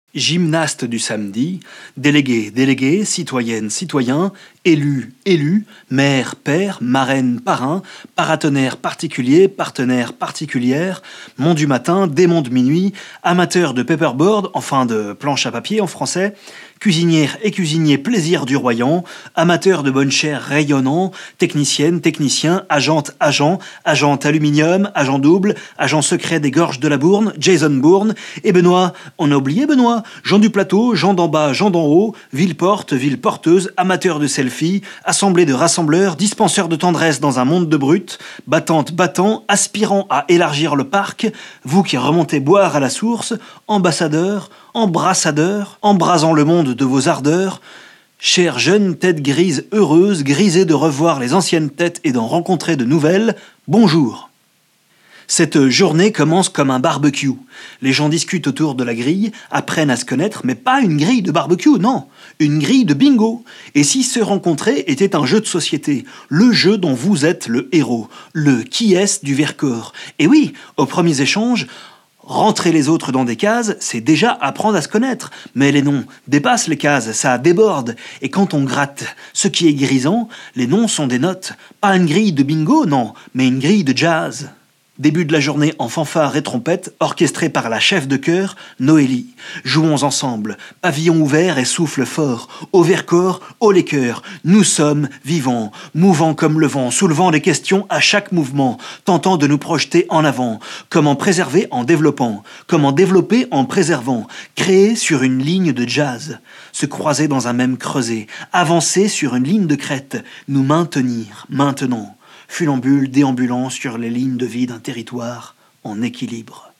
Gymnaste du samedi, délégué, délégué, citoyenne, citoyen, élu, élu, maire, père, marraine, parrain, paratonnerre particulier, partenaire particulière, mont du matin, démon de minuit, amateur de paperboard, enfin de planche à papier en français, cuisinière et cuisinier plaisir du royant, amateur de bonne chair rayonnant, technicienne, technicien, agente, agent aluminium, agent double, agent secret des gorges de la Bourne, Jason Bourne, et Benoît, on a oublié Benoît, Jean du plateau, Jean d'en bas, Jean d'en haut, ville porte, ville porteuse, amateur de selfie, assemblée de rassembleurs, dispenseur de tendresse dans un monde de brutes, battante, battant, aspirant à élargir le parc, vous qui remontez boire à la source, ambassadeur, embrassadeur, embrasant le monde de vos ardeurs, chère jeune tête grise heureuse, grisée de revoir les anciennes têtes et d'en rencontrer de nouvelles, bonjour. Cette journée commence comme un barbecue. Les gens discutent autour de la grille, apprennent à se connaître, mais pas une grille de barbecue, non, une grille de bingo. Et si se rencontrer était un jeu de société, le jeu dont vous êtes le héros, le qui est du Vercors. Et oui, aux premiers échanges, rentrer les autres dans des cases, c'est déjà apprendre à se connaître. Mais les noms dépassent les cases, ça déborde. Et quand on gratte ce qui est grisant, les noms sont des notes. Pas une grille de bingo, non, mais une grille de jazz. Début de la journée en fanfare et trompette, orchestrée par la chef de chœur, Noélie. Jouons ensemble, pavillon ouvert et souffle fort, au Vercors, haut les cœurs, nous sommes vivants, mouvants comme le vent, soulevant des questions à chaque mouvement, tentant de nous projeter en avant. Comment préserver en développant, comment développer en préservant, créer sur une ligne de jazz, se croiser dans un même creuset, avancer sur une ligne de crête, nous maintenir, maintenant. Funambule déambulant sur les lignes de vie d'un territoire en équilibre.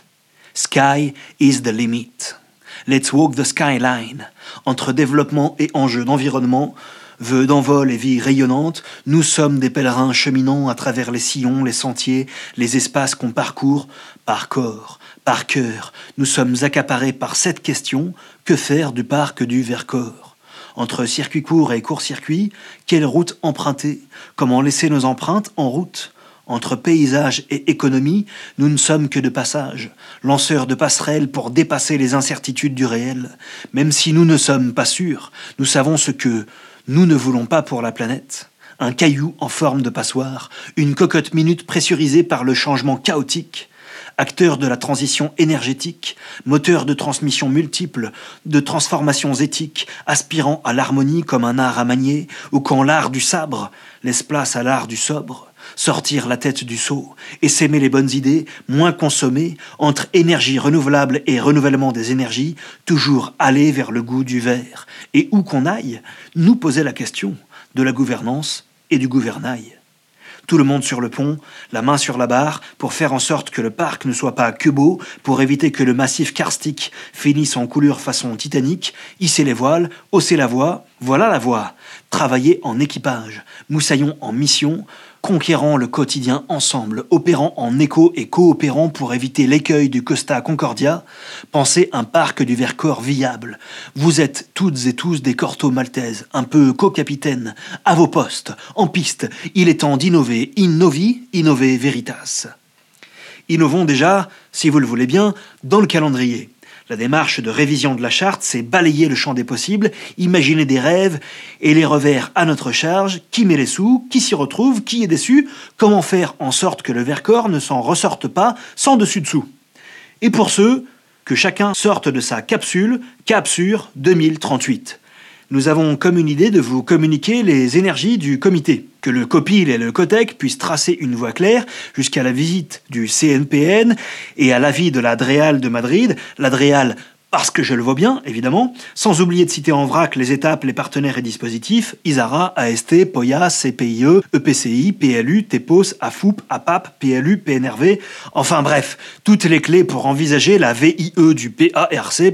Sky is the limit. Let's walk the skyline. Entre développement et enjeux d'environnement, vœux d'envol et vie rayonnante, nous sommes des pèlerins cheminant à travers les sillons, les sentiers, les espaces qu'on parcourt par corps, par cœur. Nous sommes accaparés par cette question, que faire du parc du Vercors ? Entre circuit court et court-circuit, quelle route emprunter ? Comment laisser nos empreintes en route ? Entre paysage et économie, nous ne sommes que de passage, lanceurs de passerelles pour dépasser les incertitudes du réel. Même si nous ne sommes pas sûrs, nous savons ce que nous ne voulons pas pour la planète. Un caillou en forme de passoire, une cocotte minute pressurisée par le changement chaotique. Acteur de la transition énergétique, moteur de transmission multiples, de transformations éthiques, aspirant à l'harmonie comme un art à manier, ou quand l'art du sabre laisse place à l'art du sobre, sortir la tête du seau, et s'aimer les bonnes idées, moins consommer, entre énergie renouvelable et renouvellement des énergies, toujours aller vers le goût du vert, et où qu'on aille, nous poser la question de la gouvernance et du gouvernail. Tout le monde sur le pont, la main sur la barre, pour faire en sorte que le parc ne soit pas que beau, pour éviter que le massif karstique finisse en coulure façon Titanic, hisser les voiles, hausser la voix, voilà la voie. Travailler en équipage, moussaillons en mission, conquérant le quotidien ensemble, opérant en écho et coopérant pour éviter l'écueil du Costa Concordia, pensez un parc du Vercors viable. Vous êtes toutes et tous des cortos maltaises, un peu co-capitaines, à vos postes, en piste. Il est temps d'innover, innovi, innover veritas. Innovons déjà, si vous le voulez bien, dans le calendrier. La démarche de révision de la charte, c'est balayer le champ des possibles, imaginer des rêves et les revers à notre charge. Qui met les sous ? Qui s'y retrouve ? Qui est déçu ? Comment faire en sorte que le Vercors ne s'en ressorte pas sans dessus-dessous ? Et pour ceux, que chacun sorte de sa capsule, Capsure 2038. Nous avons comme une idée de vous communiquer les énergies du comité. Que le COPIL et le COTEC puissent tracer une voie claire jusqu'à la visite du CNPN et à l'avis de la DREAL de Madrid, la DREAL parce que je le vois bien, évidemment, sans oublier de citer en vrac les étapes, les partenaires et dispositifs, ISARA, AST, POIA, CPIE, EPCI, PLU, TEPOS, AFOUP, APAP, PLU, PNRV, enfin bref, toutes les clés pour envisager la VIE du PARC,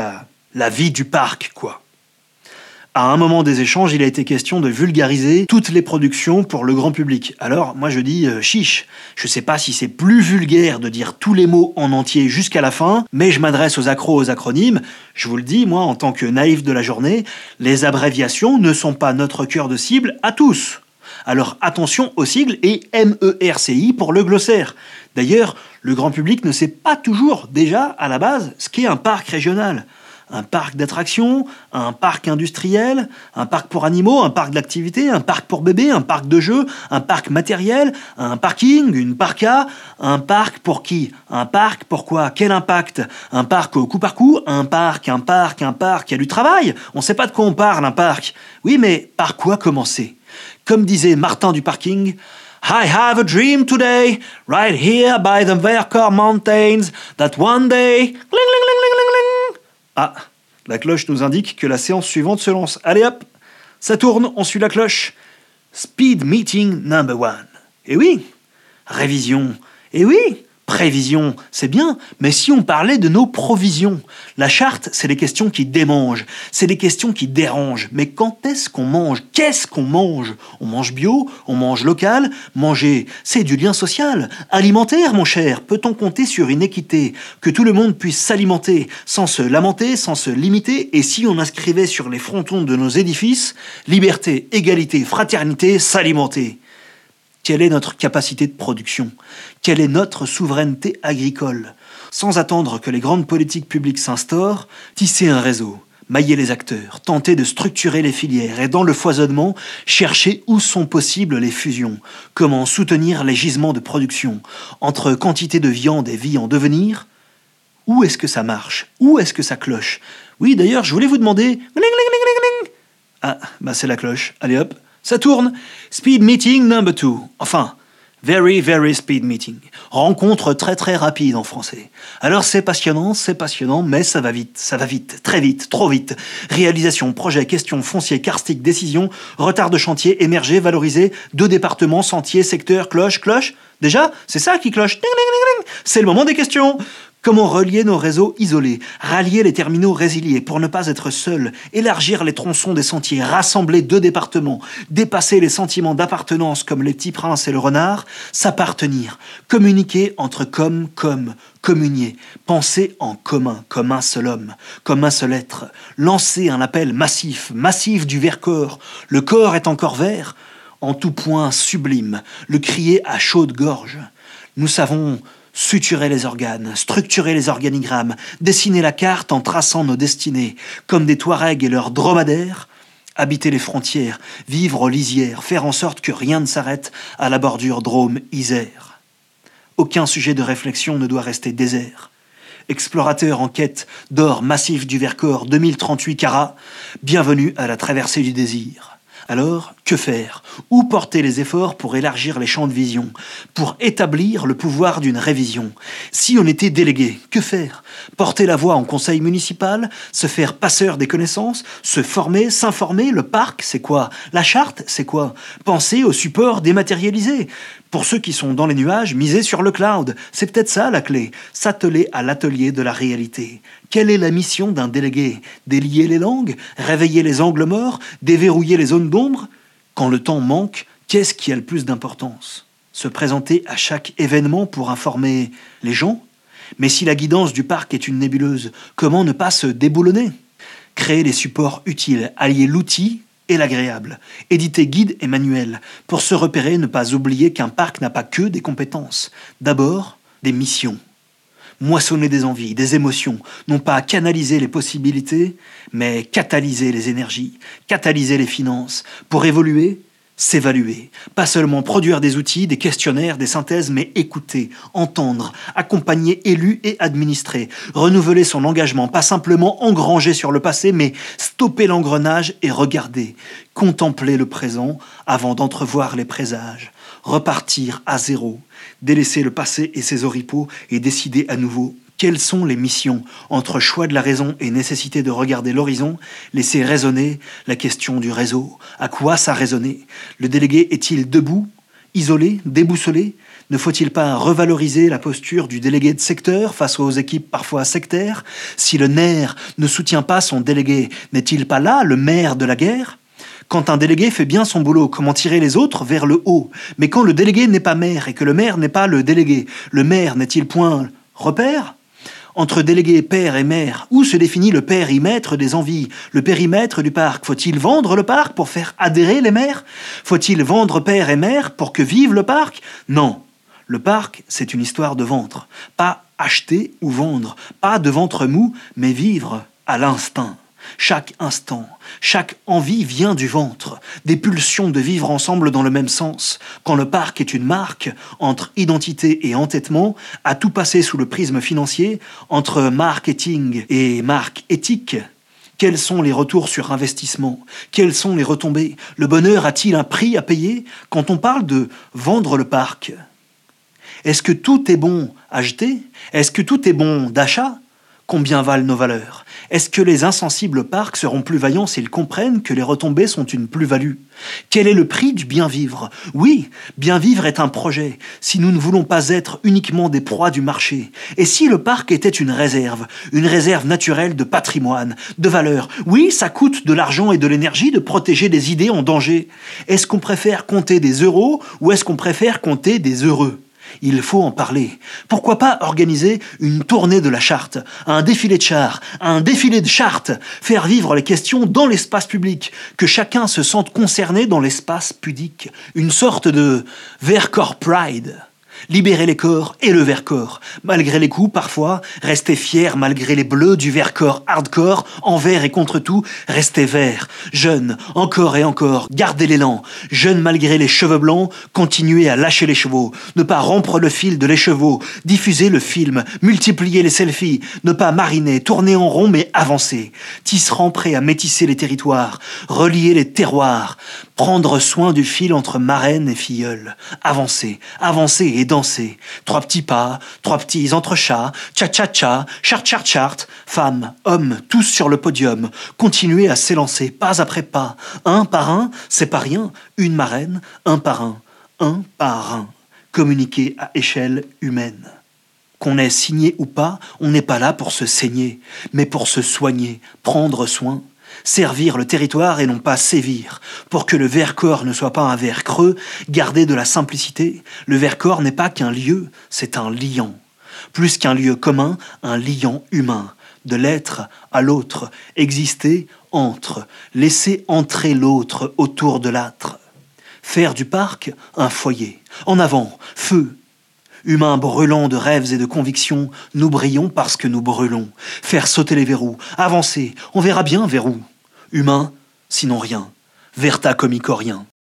la vie du parc, quoi. À un moment des échanges, il a été question de vulgariser toutes les productions pour le grand public. Alors, moi je dis chiche. Je sais pas si c'est plus vulgaire de dire tous les mots en entier jusqu'à la fin, mais je m'adresse aux accros aux acronymes. Je vous le dis, moi, en tant que naïf de la journée, les abréviations ne sont pas notre cœur de cible à tous. Alors attention aux sigles et MERCI pour le glossaire. D'ailleurs, le grand public ne sait pas toujours déjà, à la base, ce qu'est un parc régional. Un parc d'attractions, un parc industriel, un parc pour animaux, un parc d'activités, un parc pour bébés, un parc de jeux, un parc matériel, un parking, une parka, un parc pour qui? Un parc pourquoi? Quel impact? Un parc au coup par coup? Un parc, il y a du travail. On ne sait pas de quoi on parle, un parc. Oui, mais par quoi commencer? Comme disait Martin du parking, I have a dream today, right here by the Vercors Mountains, that one day... Cling, cling, cling, cling, cling. Ah, la cloche nous indique que la séance suivante se lance. Allez hop, ça tourne, on suit la cloche. Speed meeting number 1. Eh oui, révision. Eh oui, prévision, c'est bien, mais si on parlait de nos provisions? La charte, c'est les questions qui démangent, c'est les questions qui dérangent. Mais quand est-ce qu'on mange? Qu'est-ce qu'on mange? On mange bio, on mange local. Manger, c'est du lien social. Alimentaire, mon cher, peut-on compter sur une équité? Que tout le monde puisse s'alimenter sans se lamenter, sans se limiter? Et si on inscrivait sur les frontons de nos édifices liberté, égalité, fraternité, s'alimenter? Quelle est notre capacité de production? Quelle est notre souveraineté agricole? Sans attendre que les grandes politiques publiques s'instaurent, tisser un réseau, mailler les acteurs, tenter de structurer les filières et dans le foisonnement, chercher où sont possibles les fusions. Comment soutenir les gisements de production? Entre quantité de viande et vie en devenir, où est-ce que ça marche? Où est-ce que ça cloche? Oui, d'ailleurs, je voulais vous demander... Ah, bah c'est la cloche. Allez hop. Ça tourne. Speed meeting number 2. Enfin, very, very speed meeting. Rencontre très, très rapide en français. Alors c'est passionnant, mais ça va vite, très vite, trop vite. Réalisation, projet, question, foncier, karstique, décision, retard de chantier, émerger, valoriser, 2 départements, sentiers, secteur, cloche. Déjà, c'est ça qui cloche. C'est le moment des questions. Comment relier nos réseaux isolés, rallier les terminaux résiliés pour ne pas être seuls, élargir les tronçons des sentiers, rassembler 2 départements, dépasser les sentiments d'appartenance comme les petits princes et le renard, s'appartenir, communiquer entre communier, penser en commun, comme un seul homme, comme un seul être, lancer un appel massif du Vercors, le corps est encore vert, en tout point sublime, le crier à chaude gorge. Nous savons suturer les organes, structurer les organigrammes, dessiner la carte en traçant nos destinées, comme des Touaregs et leurs dromadaires, habiter les frontières, vivre aux lisières, faire en sorte que rien ne s'arrête à la bordure Drôme-Isère. Aucun sujet de réflexion ne doit rester désert. Explorateur en quête d'or massif du Vercors 2038 carats, bienvenue à la traversée du désir. Alors, que faire? Où porter les efforts pour élargir les champs de vision, pour établir le pouvoir d'une révision? Si on était délégué, que faire? Porter la voix en conseil municipal, se faire passeur des connaissances, se former, s'informer, le parc, c'est quoi? La charte, c'est quoi? Penser au support dématérialisé. Pour ceux qui sont dans les nuages, miser sur le cloud, c'est peut-être ça la clé, s'atteler à l'atelier de la réalité. Quelle est la mission d'un délégué? Délier les langues? Réveiller les angles morts? Déverrouiller les zones d'ombre? Quand le temps manque, qu'est-ce qui a le plus d'importance? Se présenter à chaque événement pour informer les gens? Mais si la guidance du parc est une nébuleuse, comment ne pas se déboulonner? Créer les supports utiles, allier l'outil et l'agréable. Éditer guide et manuel. Pour se repérer, ne pas oublier qu'un parc n'a pas que des compétences. D'abord, des missions. Moissonner des envies, des émotions, non pas canaliser les possibilités, mais catalyser les énergies, catalyser les finances. Pour évoluer, s'évaluer. Pas seulement produire des outils, des questionnaires, des synthèses, mais écouter, entendre, accompagner élus et administrés, renouveler son engagement, pas simplement engranger sur le passé, mais stopper l'engrenage et regarder, contempler le présent avant d'entrevoir les présages, repartir à zéro, délaisser le passé et ses oripeaux et décider à nouveau. Quelles sont les missions? Entre choix de la raison et nécessité de regarder l'horizon, laisser résonner la question du réseau. À quoi ça résonner? Le délégué est-il debout, isolé, déboussolé? Ne faut-il pas revaloriser la posture du délégué de secteur face aux équipes parfois sectaires? Si le nerf ne soutient pas son délégué, n'est-il pas là le maire de la guerre? Quand un délégué fait bien son boulot, comment tirer les autres vers le haut? Mais quand le délégué n'est pas maire et que le maire n'est pas le délégué, le maire n'est-il point repère? Entre délégué, père et maire, où se définit le périmètre des envies, le périmètre du parc? Faut-il vendre le parc pour faire adhérer les maires? Faut-il vendre père et mère pour que vive le parc? Non. Le parc, c'est une histoire de ventre. Pas acheter ou vendre. Pas de ventre mou, mais vivre à l'instinct. Chaque instant, chaque envie vient du ventre, des pulsions de vivre ensemble dans le même sens. Quand le parc est une marque, entre identité et entêtement, à tout passer sous le prisme financier, entre marketing et marque éthique, quels sont les retours sur investissement? Quelles sont les retombées? Le bonheur a-t-il un prix à payer quand on parle de vendre le parc? Est-ce que tout est bon à jeter? Est-ce que tout est bon d'achat? Combien valent nos valeurs? Est-ce que les insensibles parcs seront plus vaillants s'ils comprennent que les retombées sont une plus-value? Quel est le prix du bien vivre? Oui, bien vivre est un projet, si nous ne voulons pas être uniquement des proies du marché. Et si le parc était une réserve naturelle de patrimoine, de valeurs? Oui, ça coûte de l'argent et de l'énergie de protéger des idées en danger. Est-ce qu'on préfère compter des euros ou est-ce qu'on préfère compter des heureux? Il faut en parler. Pourquoi pas organiser une tournée de la charte, un défilé de chars, un défilé de chartes, faire vivre les questions dans l'espace public, que chacun se sente concerné dans l'espace pudique, une sorte de Vercors Pride. Libérer les corps et le Vercors. Malgré les coups, parfois, rester fier malgré les bleus du Vercors hardcore, envers et contre tout, rester vert. Jeune, encore et encore, garder l'élan. Jeune malgré les cheveux blancs, continuer à lâcher les chevaux. Ne pas rompre le fil de l'écheveau. Diffuser le film, multiplier les selfies. Ne pas mariner, tourner en rond, mais avancer. Tisserand prêt à métisser les territoires. Relier les terroirs. Prendre soin du fil entre marraine et filleule. Avancer, avancer et danser. 3 petits pas, 3 petits entrechats, cha-cha-cha, chart-chart-chart, femmes, hommes, tous sur le podium. Continuer à s'élancer, pas après pas. Un par un, c'est pas rien. Une marraine, un par un. Un par un. Communiquer à échelle humaine. Qu'on ait signé ou pas, on n'est pas là pour se saigner, mais pour se soigner, prendre soin. Servir le territoire et non pas sévir. Pour que le Vercors ne soit pas un ver creux, garder de la simplicité. Le Vercors n'est pas qu'un lieu, c'est un liant. Plus qu'un lieu commun, un liant humain. De l'être à l'autre, exister entre, laisser entrer l'autre autour de l'âtre. Faire du parc un foyer. En avant, feu. Humains brûlants de rêves et de convictions, nous brillons parce que nous brûlons. Faire sauter les verrous, avancer, on verra bien vers où. Humain, sinon rien. Verta comico rien.